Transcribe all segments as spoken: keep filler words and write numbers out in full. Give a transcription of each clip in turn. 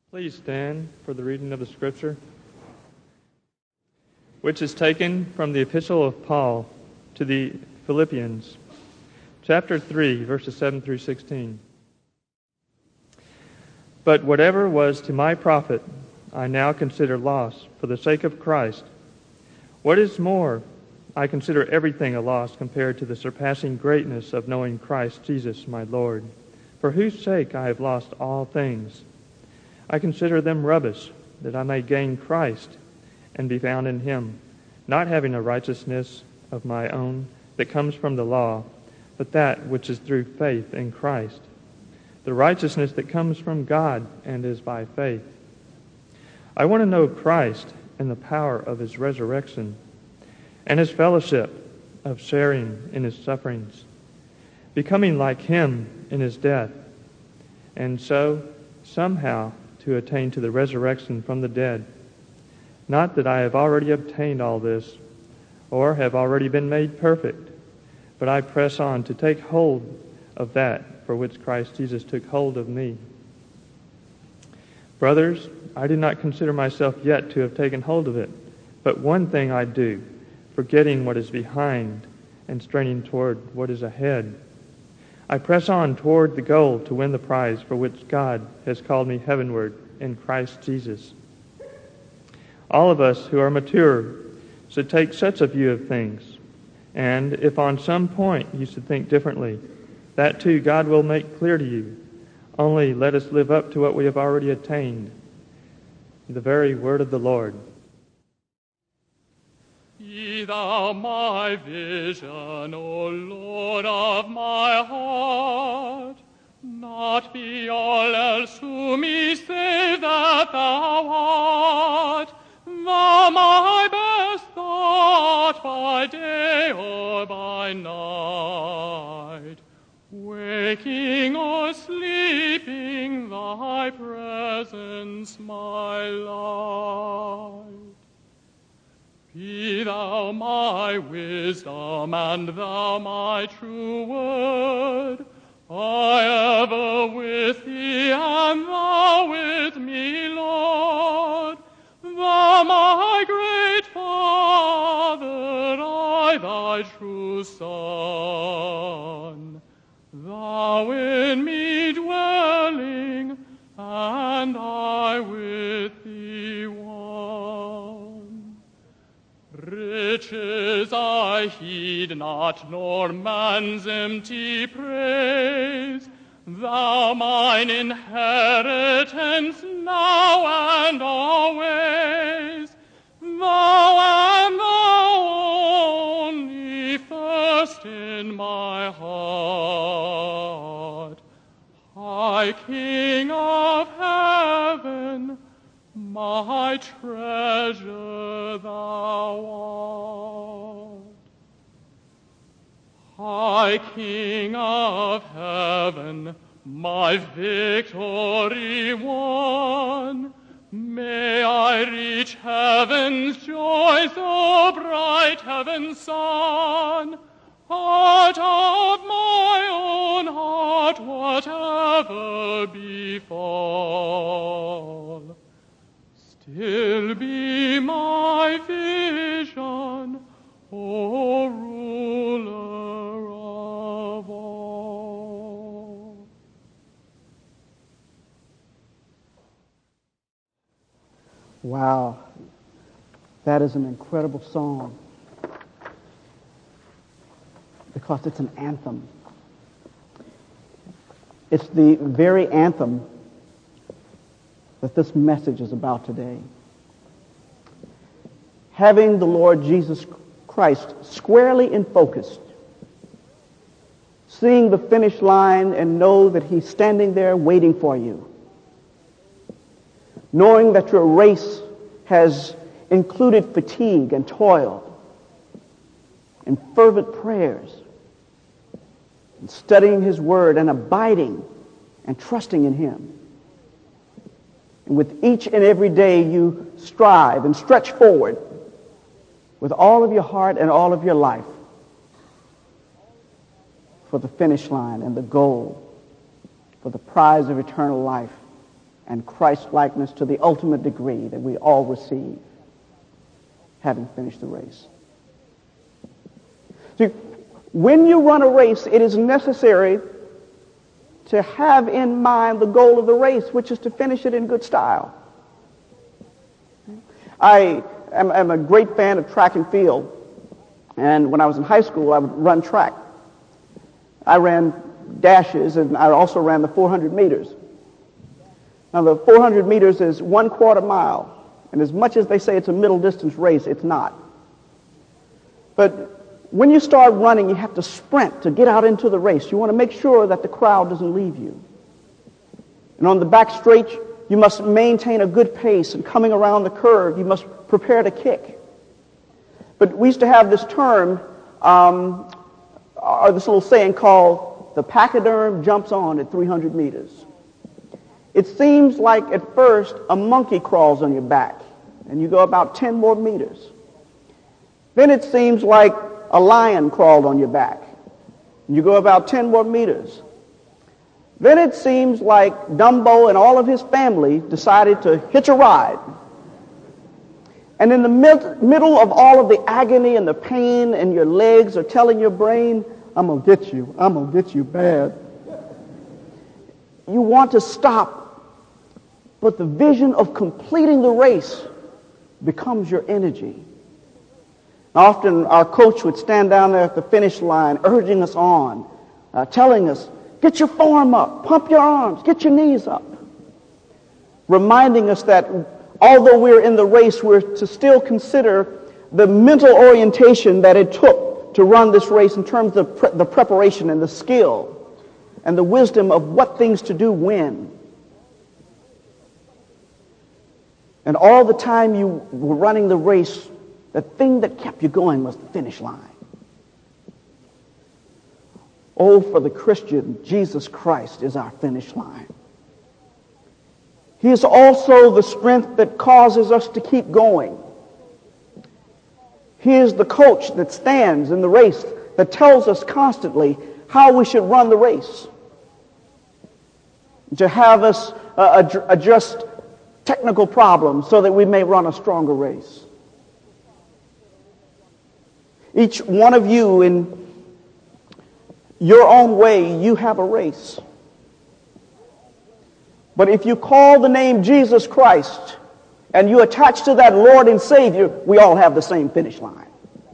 Please stand for the reading of the Scripture, which is taken from the Epistle of Paul to the Philippians, chapter three, verses seven through sixteen. But whatever was to my profit, I now consider loss for the sake of Christ. What is more, I consider everything a loss compared to the surpassing greatness of knowing Christ Jesus my Lord, for whose sake I have lost all things. I consider them rubbish, that I may gain Christ and be found in him, not having a righteousness of my own that comes from the law, but that which is through faith in Christ, the righteousness that comes from God and is by faith. I want to know Christ and the power of his resurrection, and his fellowship of sharing in his sufferings, becoming like him in his death, and so somehow to attain to the resurrection from the dead. Not that I have already obtained all this, or have already been made perfect, but I press on to take hold of that for which Christ Jesus took hold of me. Brothers, I do not consider myself yet to have taken hold of it, but one thing I do, forgetting what is behind and straining toward what is ahead. I press on toward the goal to win the prize for which God has called me heavenward in Christ Jesus. All of us who are mature should take such a view of things, and if on some point you should think differently, that too God will make clear to you. Only let us live up to what we have already attained. The very word of the Lord. Be thou my vision, O Lord of my heart. Not be all else to me save that thou art. Thou my best thought by day or by night. Waking or sleeping, thy presence my light. Be thou my wisdom, and thou my true word. I ever with thee, and thou with me, Lord. Thou my great Father, I thy true Son. Thou in me dwelling, and I with thee one. Riches I heed not, nor man's empty praise. Thou mine inheritance now and always. Thou and thou only first in my heart. High King of heaven, my treasure thou art. High King of heaven, my victory won, may I reach heaven's joys, O bright heaven's sun. Heart of my own heart, whatever befall, still be my vision, O ruler of all. Wow, that is an incredible song because it's an anthem. It's the very anthem that this message is about today. Having the Lord Jesus Christ squarely in focus, seeing the finish line and know that he's standing there waiting for you, knowing that your race has included fatigue and toil and fervent prayers, and studying his word and abiding and trusting in him. And with each and every day you strive and stretch forward with all of your heart and all of your life for the finish line and the goal, for the prize of eternal life and Christ-likeness to the ultimate degree that we all receive, having finished the race. See, when you run a race, it is necessary to have in mind the goal of the race, which is to finish it in good style. I am, am a great fan of track and field, and when I was in high school, I would run track. I ran dashes, and I also ran the four hundred meters. Now, the four hundred meters is one quarter mile, and as much as they say it's a middle distance race, it's not. But when you start running, you have to sprint to get out into the race. You want to make sure that the crowd doesn't leave you. And on the back straight, you must maintain a good pace, and coming around the curve, you must prepare to kick. But we used to have this term, um, or this little saying called, the pachyderm jumps on at three hundred meters. It seems like at first a monkey crawls on your back, and you go about ten more meters. Then it seems like a lion crawled on your back, and you go about ten more meters. Then it seems like Dumbo and all of his family decided to hitch a ride. And in the mid- middle of all of the agony and the pain, and your legs are telling your brain, I'm going to get you, I'm going to get you bad. You want to stop, but the vision of completing the race becomes your energy. Often our coach would stand down there at the finish line urging us on, uh, telling us, get your form up, pump your arms, get your knees up. Reminding us that although we're in the race, we're to still consider the mental orientation that it took to run this race in terms of pre- the preparation and the skill and the wisdom of what things to do when. And all the time you were running the race, the thing that kept you going was the finish line. Oh, for the Christian, Jesus Christ is our finish line. He is also the strength that causes us to keep going. He is the coach that stands in the race, that tells us constantly how we should run the race. To have us uh, address technical problems so that we may run a stronger race. Each one of you, in your own way, you have a race. But if you call the name Jesus Christ and you attach to that Lord and Savior, we all have the same finish line.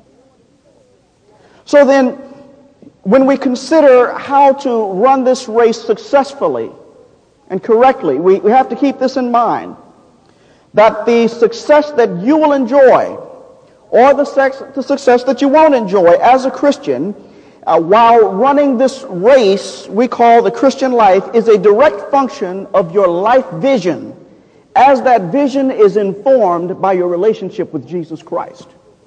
So then, when we consider how to run this race successfully and correctly, we, we have to keep this in mind, that the success that you will enjoy or the, sex, the success that you won't enjoy as a Christian uh, while running this race we call the Christian life is a direct function of your life vision, as that vision is informed by your relationship with Jesus Christ.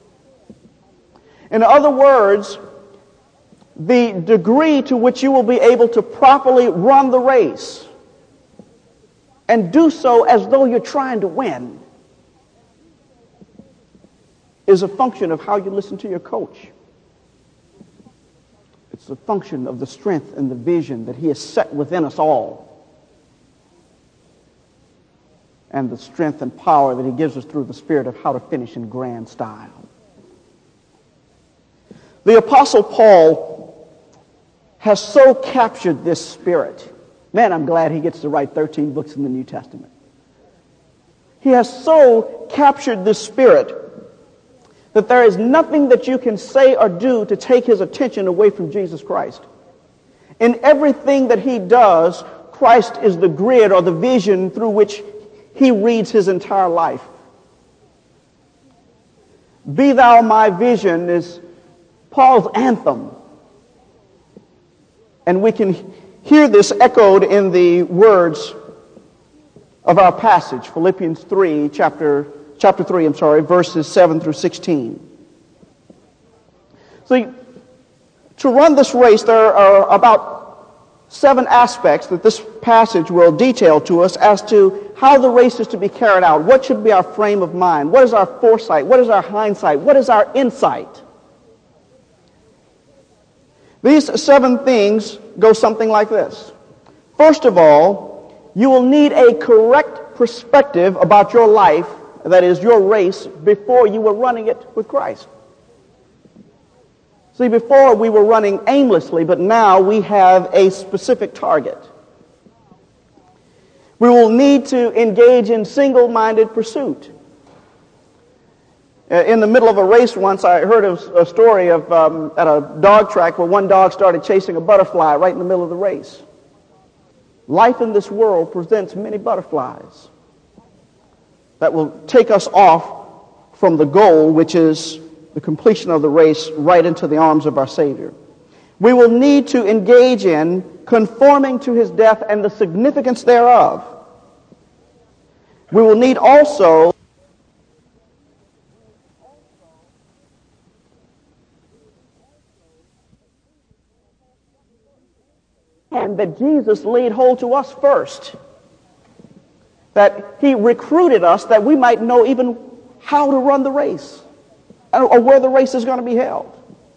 In other words, the degree to which you will be able to properly run the race and do so as though you're trying to win is a function of how you listen to your coach. It's a function of the strength and the vision that he has set within us all, and the strength and power that he gives us through the Spirit of how to finish in grand style. The Apostle Paul has so captured this spirit. Man, I'm glad he gets to write thirteen books in the New Testament. He has so captured this spirit that there is nothing that you can say or do to take his attention away from Jesus Christ. In everything that he does, Christ is the grid or the vision through which he reads his entire life. Be thou my vision is Paul's anthem. And we can hear this echoed in the words of our passage, Philippians three, chapter Chapter three, I'm sorry, verses seven through sixteen. See, to run this race, there are about seven aspects that this passage will detail to us as to how the race is to be carried out. What should be our frame of mind? What is our foresight? What is our hindsight? What is our insight? These seven things go something like this. First of all, You will need a correct perspective about your life, that is, your race, before you were running it with Christ. See, before we were running aimlessly, but now we have a specific target. We will need to engage in single-minded pursuit. In the middle of a race once, I heard a story of um, at a dog track where one dog started chasing a butterfly right in the middle of the race. Life in this world presents many butterflies that will take us off from the goal, which is the completion of the race, right into the arms of our Savior. We will need to engage in conforming to his death and the significance thereof. We will need also and that Jesus laid hold to us first. That he recruited us that we might know even how to run the race or where the race is going to be held.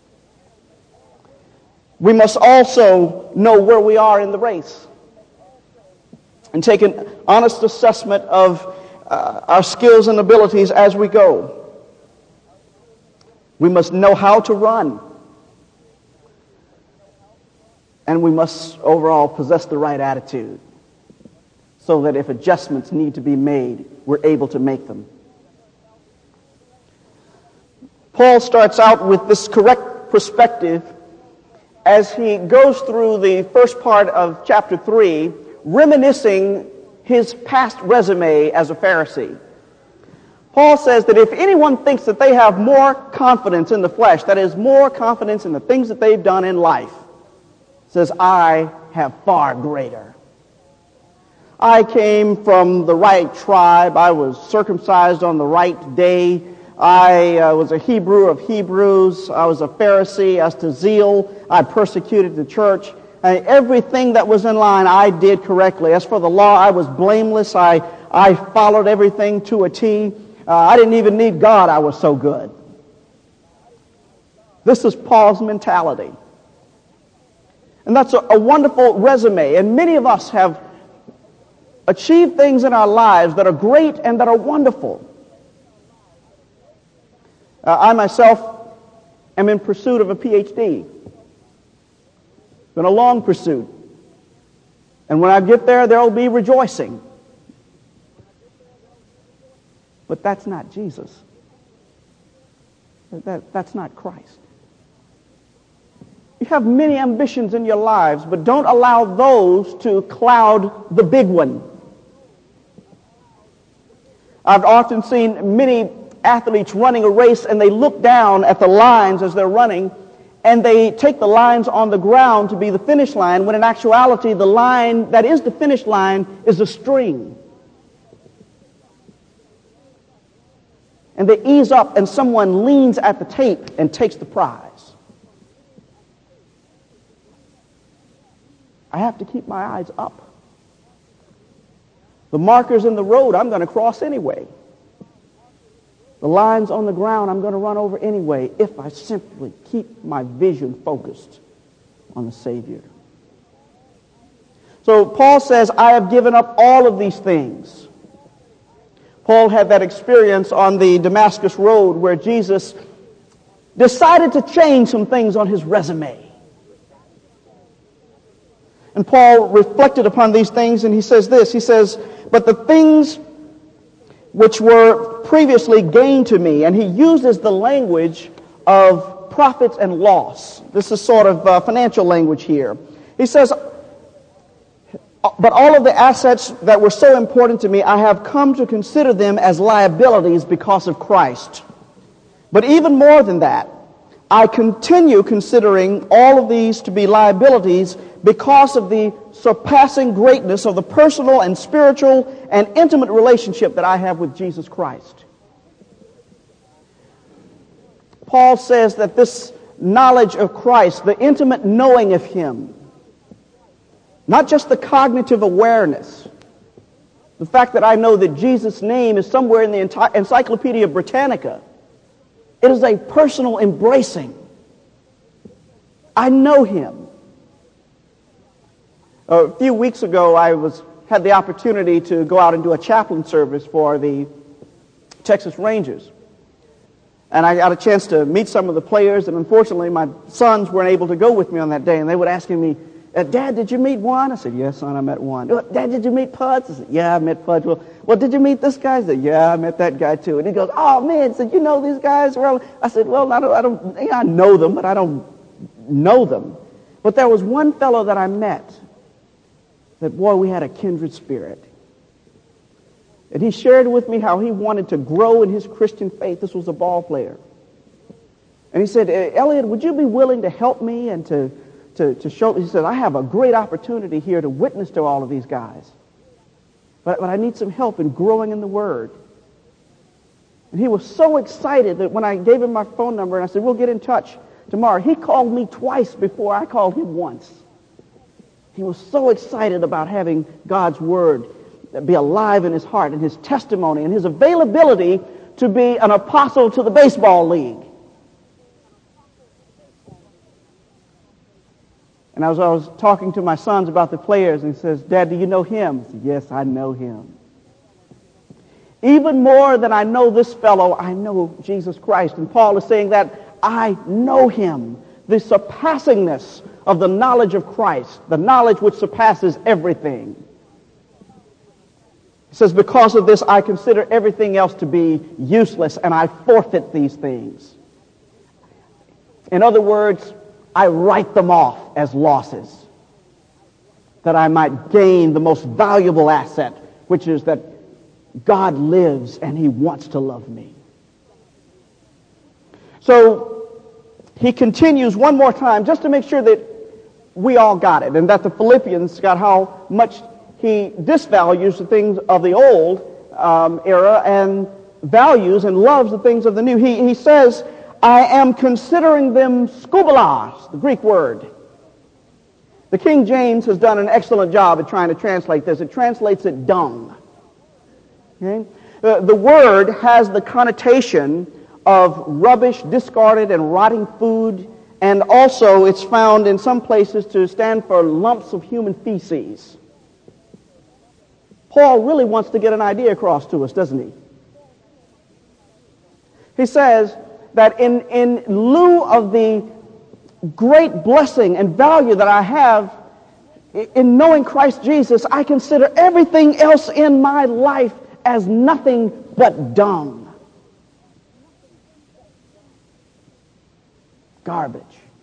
We must also know where we are in the race and take an honest assessment of uh, our skills and abilities as we go. We must know how to run. And we must overall possess the right attitude so that if adjustments need to be made, we're able to make them. Paul starts out with this correct perspective as he goes through the first part of chapter three, reminiscing his past resume as a Pharisee. Paul says that if anyone thinks that they have more confidence in the flesh, that is, more confidence in the things that they've done in life, says, I have far greater. I came from the right tribe. I was circumcised on the right day. I uh, was a Hebrew of Hebrews. I was a Pharisee. As to zeal, I persecuted the church. And everything that was in line, I did correctly. As for the law, I was blameless. I, I followed everything to a T. Uh, I didn't even need God. I was so good. This is Paul's mentality. And that's a, a wonderful resume. And many of us have achieved things in our lives that are great and that are wonderful. Uh, I myself am in pursuit of a P H D. It's been a long pursuit. And when I get there, there will be rejoicing. But that's not Jesus. That, that's not Christ. You have many ambitions in your lives, but don't allow those to cloud the big one. I've often seen many athletes running a race and they look down at the lines as they're running and they take the lines on the ground to be the finish line, when in actuality the line that is the finish line is a string. And they ease up and someone leans at the tape and takes the prize. I have to keep my eyes up. The markers in the road, I'm going to cross anyway. The lines on the ground, I'm going to run over anyway if I simply keep my vision focused on the Savior. So Paul says, I have given up all of these things. Paul had that experience on the Damascus Road where Jesus decided to change some things on his resume. And Paul reflected upon these things and he says this, he says, but the things which were previously gained to me, and he uses the language of profits and loss. This is sort of uh, financial language here. He says, but all of the assets that were so important to me, I have come to consider them as liabilities because of Christ. But even more than that, I continue considering all of these to be liabilities because of the surpassing greatness of the personal and spiritual and intimate relationship that I have with Jesus Christ. Paul says that this knowledge of Christ, the intimate knowing of Him, not just the cognitive awareness, the fact that I know that Jesus' name is somewhere in the entire Encyclopedia Britannica, it is a personal embracing. I know Him. A few weeks ago, I was had the opportunity to go out and do a chaplain service for the Texas Rangers. And I got a chance to meet some of the players, and unfortunately my sons weren't able to go with me on that day, and they would asking me, Dad, did you meet one? I said, yes, son, I met one. Dad, did you meet Pudge? I said, yeah, I met Pudge. Well, well, did you meet this guy? I said, yeah, I met that guy too. And he goes, oh, man, so you know these guys? Well, I said, well, I don't, I don't, yeah, I know them, but I don't know them. But there was one fellow that I met that, boy, we had a kindred spirit. And he shared with me how he wanted to grow in his Christian faith. This was a ball player. And he said, Elliot, would you be willing to help me and to To, to show, he said, I have a great opportunity here to witness to all of these guys. But, but I need some help in growing in the Word. And he was so excited that when I gave him my phone number and I said, we'll get in touch tomorrow, he called me twice before I called him once. He was so excited about having God's Word be alive in his heart and his testimony and his availability to be an apostle to the baseball league. And as I was talking to my sons about the players, and he says, Dad, do you know him? I said, yes, I know him. Even more than I know this fellow, I know Jesus Christ. And Paul is saying that I know him. The surpassingness of the knowledge of Christ, the knowledge which surpasses everything. He says, because of this, I consider everything else to be useless, and I forfeit these things. In other words, I write them off as losses, that I might gain the most valuable asset, which is that God lives and he wants to love me. So he continues one more time just to make sure that we all got it, and that the Philippians got how much he disvalues the things of the old um, era and values and loves the things of the new. He, he says, I am considering them skubalos, the Greek word. The King James has done an excellent job at trying to translate this. It translates it dung. Okay? The, the word has the connotation of rubbish, discarded, and rotting food, and also it's found in some places to stand for lumps of human feces. Paul really wants to get an idea across to us, doesn't he? He says that in, in lieu of the great blessing and value that I have in knowing Christ Jesus, I consider everything else in my life as nothing but dung. Garbage.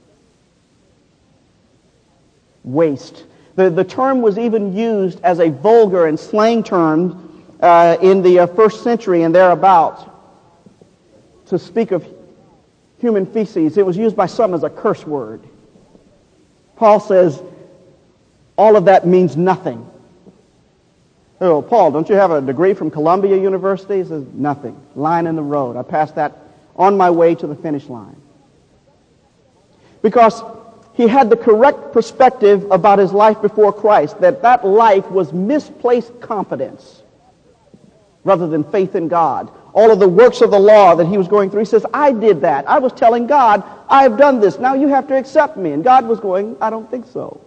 Waste. The, the term was even used as a vulgar and slang term uh, in the uh, first century and thereabouts to speak of human feces. It was used by some as a curse word. Paul says, all of that means nothing. Oh, Paul, don't you have a degree from Columbia University? He says, nothing. Line in the road. I passed that on my way to the finish line. Because he had the correct perspective about his life before Christ, that that life was misplaced confidence rather than faith in God. All of the works of the law that he was going through, he says, I did that. I was telling God, I have done this. Now you have to accept me. And God was going, I don't think so.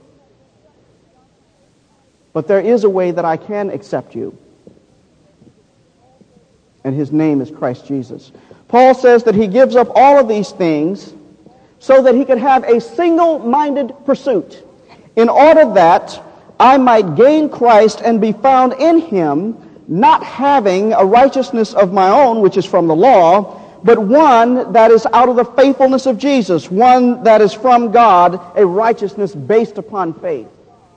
But there is a way that I can accept you. And his name is Christ Jesus. Paul says that he gives up all of these things so that he could have a single-minded pursuit, in order that I might gain Christ and be found in him, not having a righteousness of my own, which is from the law, but one that is out of the faithfulness of Jesus, one that is from God, a righteousness based upon faith.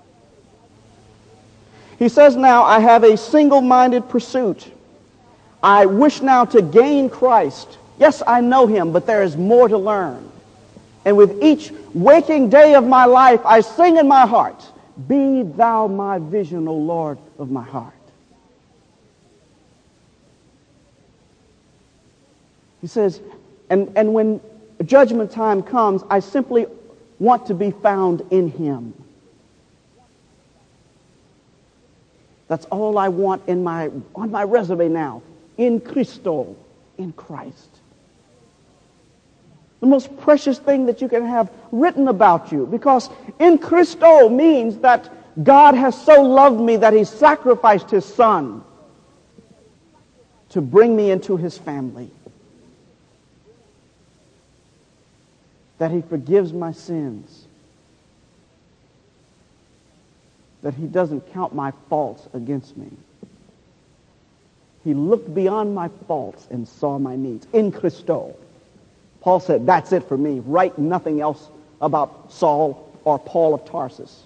He says now, I have a single-minded pursuit. I wish now to gain Christ. Yes, I know him, but there is more to learn. And with each waking day of my life, I sing in my heart, be thou my vision, O Lord of my heart. He says, and, and when judgment time comes, I simply want to be found in him. That's all I want in my on my resume now. In Christo, in Christ. The most precious thing that you can have written about you. Because in Christo means that God has so loved me that he sacrificed his son to bring me into his family. That he forgives my sins. That he doesn't count my faults against me. He looked beyond my faults and saw my needs. In Christo. Paul said, that's it for me. Write nothing else about Saul or Paul of Tarsus.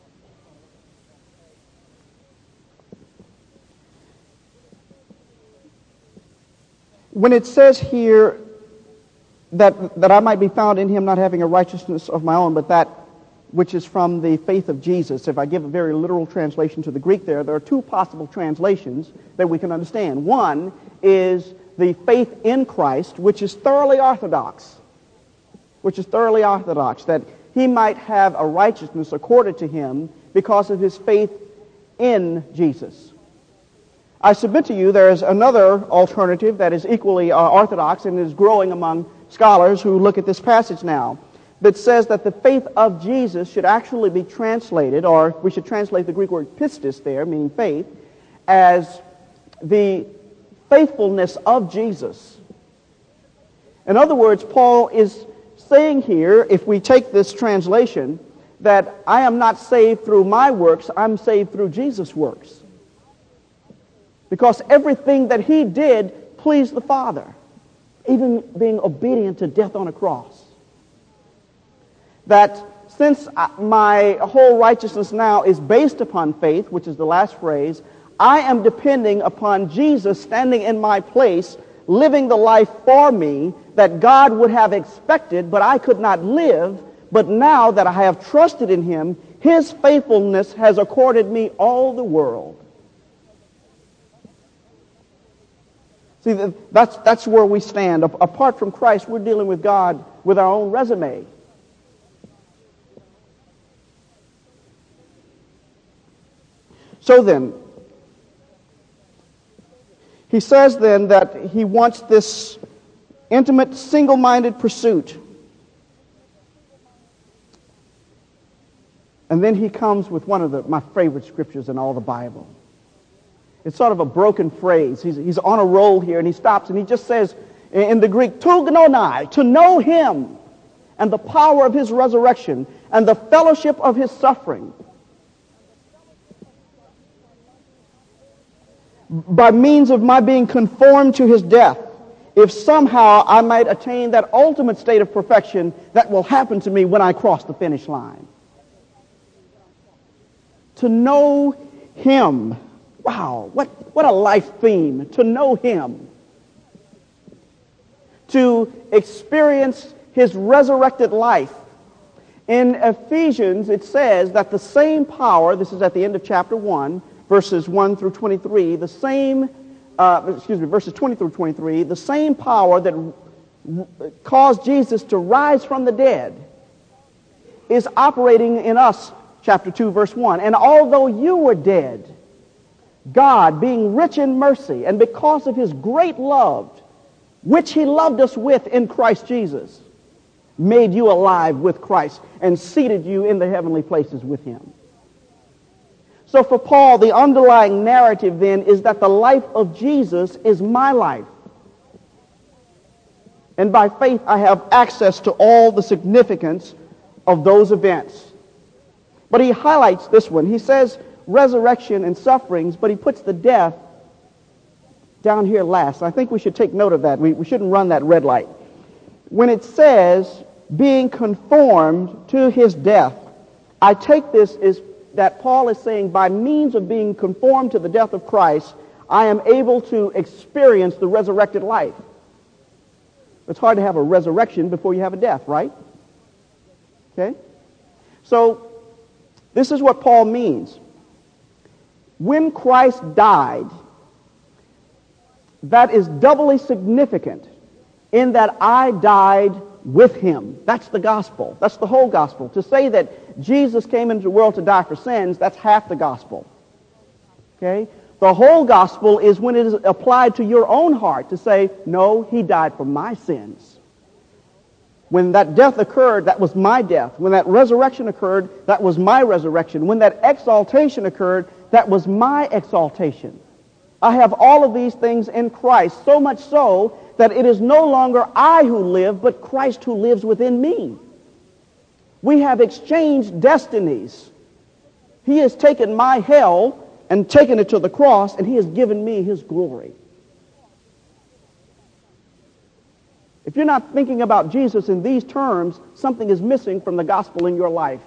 When it says here that, that I might be found in him, not having a righteousness of my own, but that which is from the faith of Jesus, if I give a very literal translation to the Greek there, there are two possible translations that we can understand. One is the faith in Christ, which is thoroughly orthodox, which is thoroughly orthodox, that he might have a righteousness accorded to him because of his faith in Jesus. I submit to you there is another alternative that is equally uh, orthodox and is growing among scholars who look at this passage now, that says that the faith of Jesus should actually be translated, or we should translate the Greek word pistis there, meaning faith, as the faithfulness of Jesus. In other words, Paul is saying here, if we take this translation, that I am not saved through my works, I'm saved through Jesus' works. Because everything that he did pleased the Father, even being obedient to death on a cross. That since my whole righteousness now is based upon faith, which is the last phrase, I am depending upon Jesus standing in my place, living the life for me that God would have expected, but I could not live. But now that I have trusted in him, his faithfulness has accorded me all the world. See, that's, that's where we stand. Apart from Christ, we're dealing with God with our own resume. So then, he says then that he wants this intimate, single-minded pursuit. And then he comes with one of the, my favorite scriptures in all the Bible. It's sort of a broken phrase. He's, he's on a roll here, and he stops, and he just says in the Greek, to gnonai, to know him, and the power of his resurrection, and the fellowship of his suffering, by means of my being conformed to his death, if somehow I might attain that ultimate state of perfection that will happen to me when I cross the finish line. To know him. Wow, what, what a life theme, to know him. To experience his resurrected life. In Ephesians, it says that the same power, this is at the end of chapter one, verses one through twenty-three, the same, uh, excuse me, verses twenty through twenty-three, the same power that caused Jesus to rise from the dead is operating in us, chapter two, verse one. And although you were dead, God, being rich in mercy, and because of his great love, which he loved us with in Christ Jesus, made you alive with Christ and seated you in the heavenly places with him. So for Paul, the underlying narrative then is that the life of Jesus is my life. And by faith, I have access to all the significance of those events. But he highlights this one. He says resurrection and sufferings, but he puts the death down here last. I think we should take note of that. We, we shouldn't run that red light. When it says being conformed to his death, I take this as that Paul is saying by means of being conformed to the death of Christ, I am able to experience the resurrected life. It's hard to have a resurrection before you have a death, right? Okay? So, this is what Paul means. When Christ died, that is doubly significant in that I died with him. That's the gospel. That's the whole gospel. To say that Jesus came into the world to die for sins, that's half the gospel. Okay? The whole gospel is when it is applied to your own heart to say, no, he died for my sins. When that death occurred, that was my death. When that resurrection occurred, that was my resurrection. When that exaltation occurred, that was my exaltation. I have all of these things in Christ, so much so that it is no longer I who live, but Christ who lives within me. We have exchanged destinies. He has taken my hell and taken it to the cross, and he has given me his glory. If you're not thinking about Jesus in these terms, something is missing from the gospel in your life.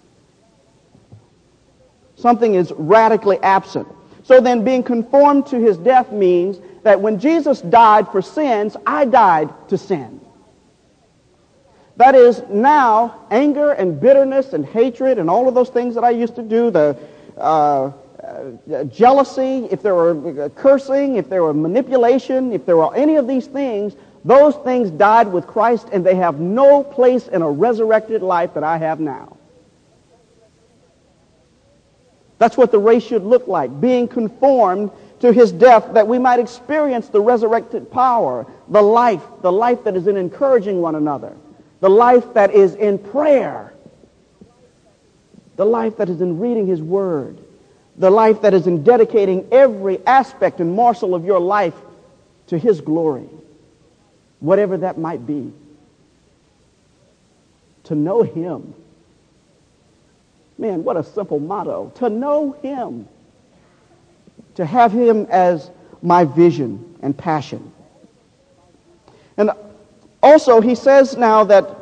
Something is radically absent. So then being conformed to his death means that when Jesus died for sins, I died to sin. That is, now anger and bitterness and hatred and all of those things that I used to do, the uh, uh, jealousy, if there were cursing, if there were manipulation, if there were any of these things, those things died with Christ, and they have no place in a resurrected life that I have now. That's what the race should look like, being conformed to his death, that we might experience the resurrected power, the life, the life that is in encouraging one another, the life that is in prayer, the life that is in reading his word, the life that is in dedicating every aspect and morsel of your life to his glory. Whatever that might be. To know him. Man, what a simple motto. To know him. To have him as my vision and passion. And also he says now that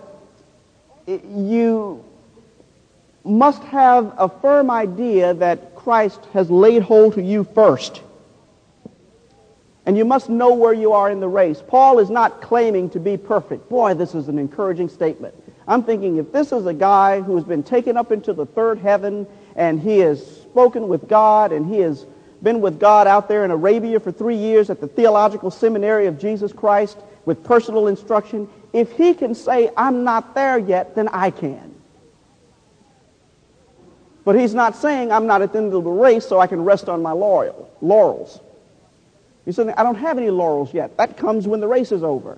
you must have a firm idea that Christ has laid hold to you first. And you must know where you are in the race. Paul is not claiming to be perfect. Boy, this is an encouraging statement. I'm thinking if this is a guy who has been taken up into the third heaven and he has spoken with God and he has been with God out there in Arabia for three years at the Theological Seminary of Jesus Christ with personal instruction, if he can say, I'm not there yet, then I can. But he's not saying I'm not at the end of the race so I can rest on my laurel, laurels. He said, I don't have any laurels yet. That comes when the race is over.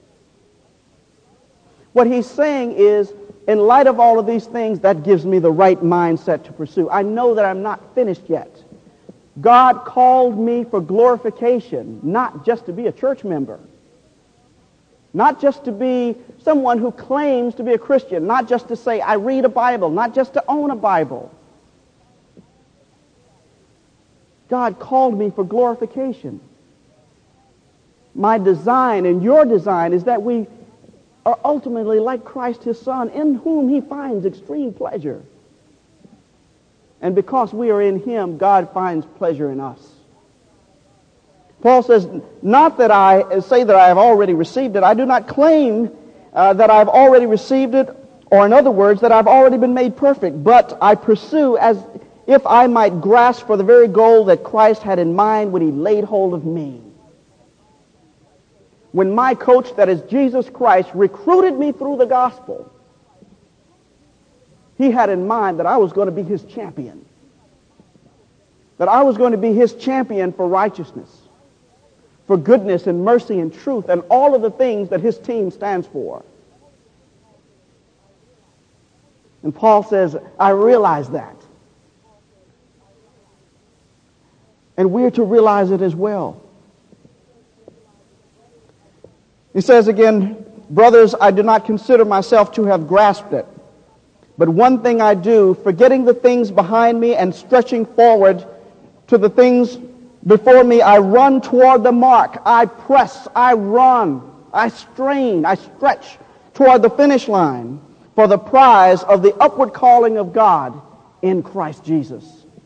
What he's saying is, in light of all of these things, that gives me the right mindset to pursue. I know that I'm not finished yet. God called me for glorification, not just to be a church member. Not just to be someone who claims to be a Christian. Not just to say, I read a Bible. Not just to own a Bible. God called me for glorification. My design and your design is that we are ultimately like Christ his Son, in whom he finds extreme pleasure. And because we are in him, God finds pleasure in us. Paul says, not that I say that I have already received it. I do not claim uh, that I've already received it, or in other words, that I've already been made perfect, but I pursue as if I might grasp for the very goal that Christ had in mind when he laid hold of me. When my coach, that is Jesus Christ, recruited me through the gospel, he had in mind that I was going to be his champion. That I was going to be his champion for righteousness, for goodness and mercy and truth, and all of the things that his team stands for. And Paul says, I realize that. And we're to realize it as well. He says again, brothers, I do not consider myself to have grasped it. But one thing I do, forgetting the things behind me and stretching forward to the things before me, I run toward the mark. I press, I run, I strain, I stretch toward the finish line for the prize of the upward calling of God in Christ Jesus.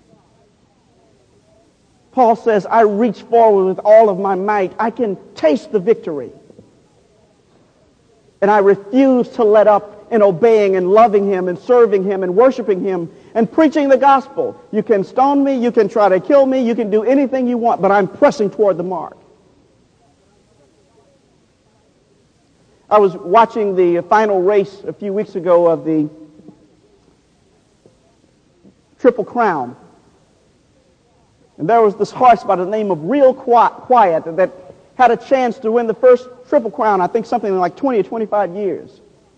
Paul says, I reach forward with all of my might. I can taste the victory. And I refuse to let up in obeying and loving him and serving him and worshiping him and preaching the gospel. You can stone me, you can try to kill me, you can do anything you want, but I'm pressing toward the mark. I was watching the final race a few weeks ago of the Triple Crown. And there was this horse by the name of Real Quiet that had a chance to win the first Triple Crown, I think something like twenty or twenty-five years.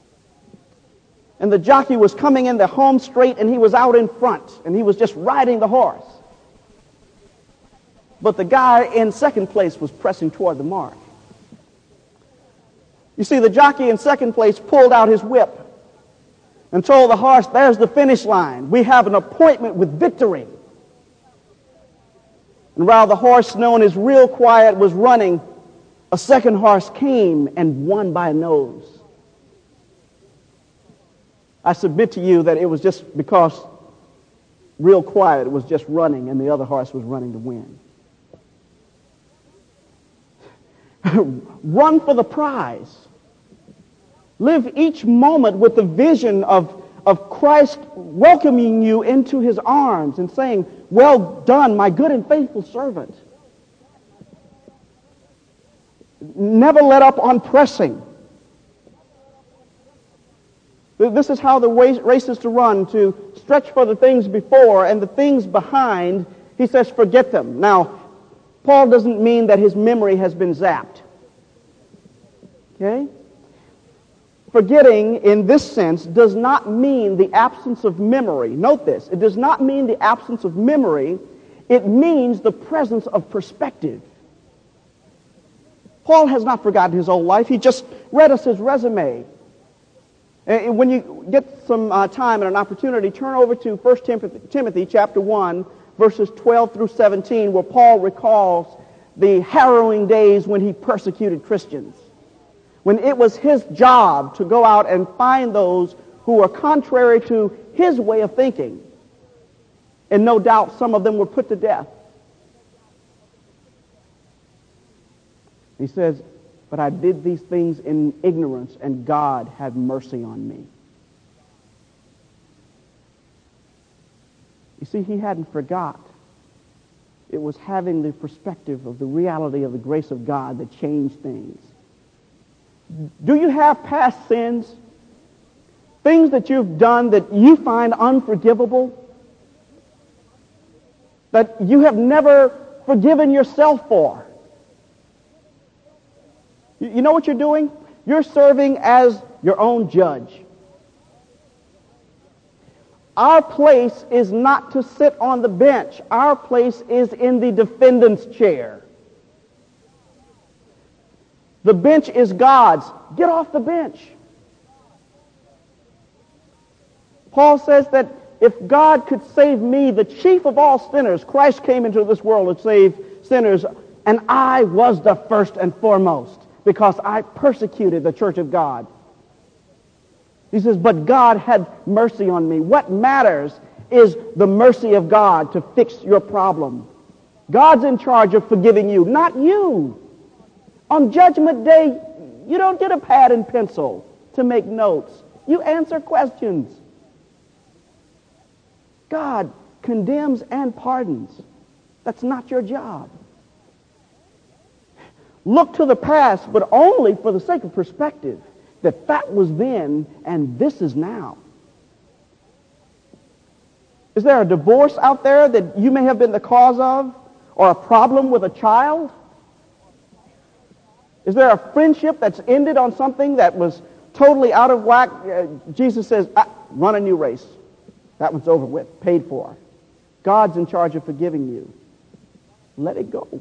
And the jockey was coming in the home straight, and he was out in front, and he was just riding the horse. But the guy in second place was pressing toward the mark. You see, the jockey in second place pulled out his whip and told the horse, "There's the finish line. We have an appointment with victory." And while the horse known as Real Quiet was running, a second horse came and won by a nose. I submit to you that it was just because Real Quiet was just running and the other horse was running to win. Run for the prize. Live each moment with the vision of, of Christ welcoming you into his arms and saying, "Well done, my good and faithful servant." Never let up on pressing. This is how the race is to run, to stretch for the things before, and the things behind, he says, forget them. Now, Paul doesn't mean that his memory has been zapped. Okay? Forgetting in this sense does not mean the absence of memory. Note this. It does not mean the absence of memory. It means the presence of perspective. Paul has not forgotten his old life. He just read us his resume. And when you get some uh, time and an opportunity, turn over to First Timothy, Timothy chapter one, verses twelve through seventeen, where Paul recalls the harrowing days when he persecuted Christians, when it was his job to go out and find those who were contrary to his way of thinking. And no doubt some of them were put to death. He says, "But I did these things in ignorance, and God had mercy on me." You see, he hadn't forgot. It was having the perspective of the reality of the grace of God that changed things. Do you have past sins? Things that you've done that you find unforgivable? That you have never forgiven yourself for? You know what you're doing? You're serving as your own judge. Our place is not to sit on the bench. Our place is in the defendant's chair. The bench is God's. Get off the bench. Paul says that if God could save me, the chief of all sinners, Christ came into this world to save sinners, and I was the first and foremost, because I persecuted the church of God. He says, but God had mercy on me. What matters is the mercy of God to fix your problem. God's in charge of forgiving you, not you. On Judgment Day, you don't get a pad and pencil to make notes. You answer questions. God condemns and pardons. That's not your job. Look to the past, but only for the sake of perspective, that that was then and this is now. Is there a divorce out there that you may have been the cause of, or a problem with a child? Is there a friendship that's ended on something that was totally out of whack? Uh, Jesus says, ah, run a new race. That one's over with, paid for. God's in charge of forgiving you. Let it go.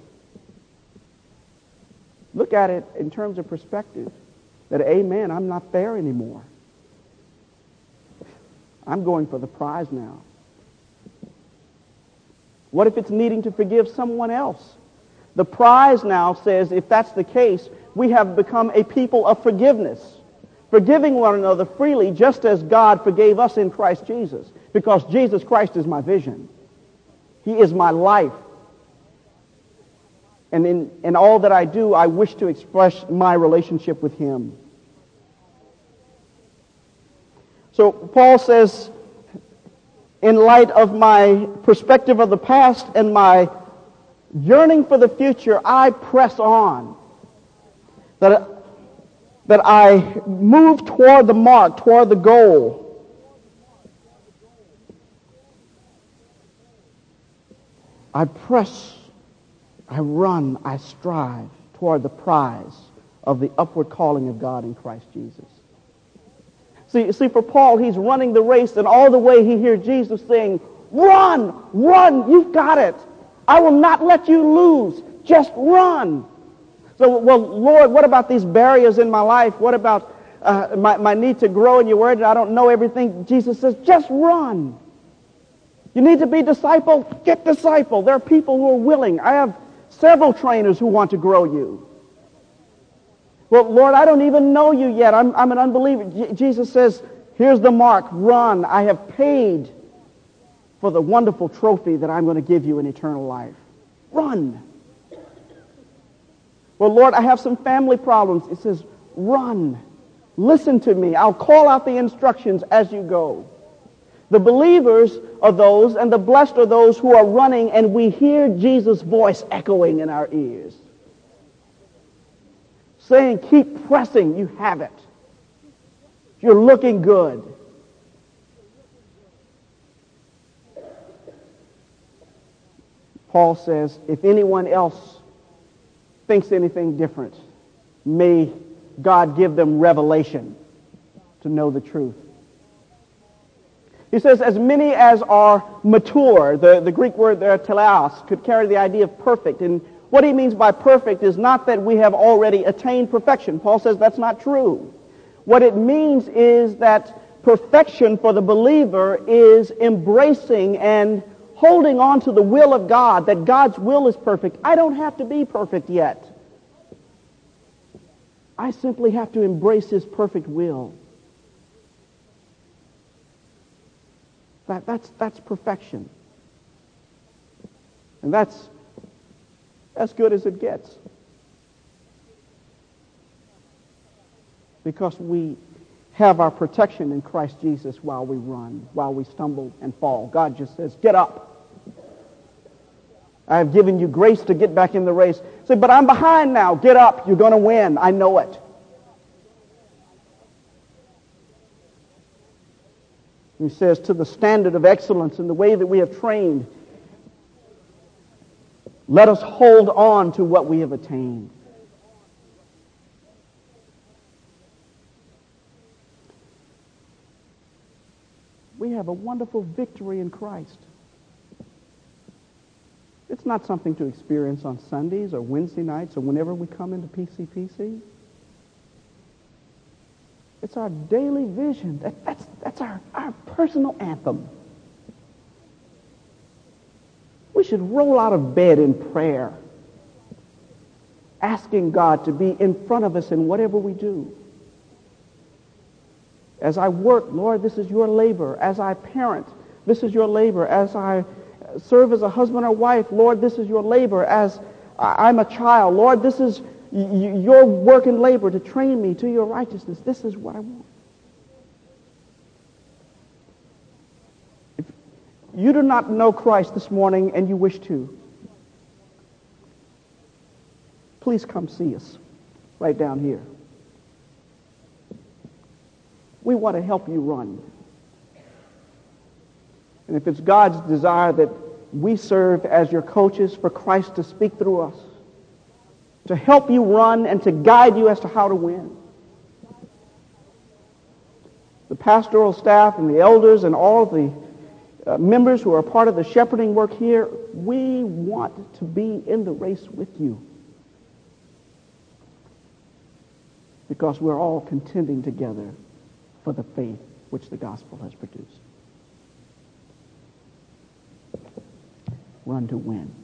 Look at it in terms of perspective. That, amen, I'm not there anymore. I'm going for the prize now. What if it's needing to forgive someone else? The prize now says, if that's the case, we have become a people of forgiveness, forgiving one another freely, just as God forgave us in Christ Jesus, because Jesus Christ is my vision. He is my life. And in, in all that I do, I wish to express my relationship with Him. So Paul says, in light of my perspective of the past and my yearning for the future, I press on. That, that I move toward the mark, toward the goal. I press, I run, I strive toward the prize of the upward calling of God in Christ Jesus. See, see, for Paul, he's running the race, and all the way he hears Jesus saying, run, run, you've got it. I will not let you lose. Just run. So, well, Lord, what about these barriers in my life? What about uh, my, my need to grow in your word? I don't know everything. Jesus says, just run. You need to be discipled? Get discipled. There are people who are willing. I have several trainers who want to grow you. Well, Lord, I don't even know you yet. I'm, I'm an unbeliever. J- Jesus says, here's the mark. Run. I have paid for the wonderful trophy that I'm going to give you in eternal life. Run. Well, Lord, I have some family problems. It says, run. Listen to me. I'll call out the instructions as you go. The believers are those, and the blessed are those who are running, and we hear Jesus' voice echoing in our ears, saying, keep pressing. You have it. You're looking good. Paul says, if anyone else thinks anything different, may God give them revelation to know the truth. He says, as many as are mature, the, the Greek word there, teleos, could carry the idea of perfect. And what he means by perfect is not that we have already attained perfection. Paul says that's not true. What it means is that perfection for the believer is embracing and holding on to the will of God, that God's will is perfect. I don't have to be perfect yet. I simply have to embrace his perfect will. That, that's, that's perfection. And that's as good as it gets. Because we have our protection in Christ Jesus while we run, while we stumble and fall. God just says, get up. I have given you grace to get back in the race. Say, but I'm behind now. Get up. You're going to win. I know it. He says, to the standard of excellence in the way that we have trained, let us hold on to what we have attained. We have a wonderful victory in Christ. It's not something to experience on Sundays or Wednesday nights or whenever we come into P C P C. It's our daily vision. That, that's that's our, our personal anthem. We should roll out of bed in prayer, asking God to be in front of us in whatever we do. As I work, Lord, this is your labor. As I parent, this is your labor. As I serve as a husband or wife, Lord, this is your labor. As I'm a child, Lord, this is your work and labor to train me to your righteousness. This is what I want. If you do not know Christ this morning and you wish to, please come see us right down here. We want to help you run. And if it's God's desire that we serve as your coaches for Christ to speak through us, to help you run and to guide you as to how to win. The pastoral staff and the elders and all the uh, members who are part of the shepherding work here, we want to be in the race with you. Because we're all contending together for the faith which the gospel has produced. Run to win.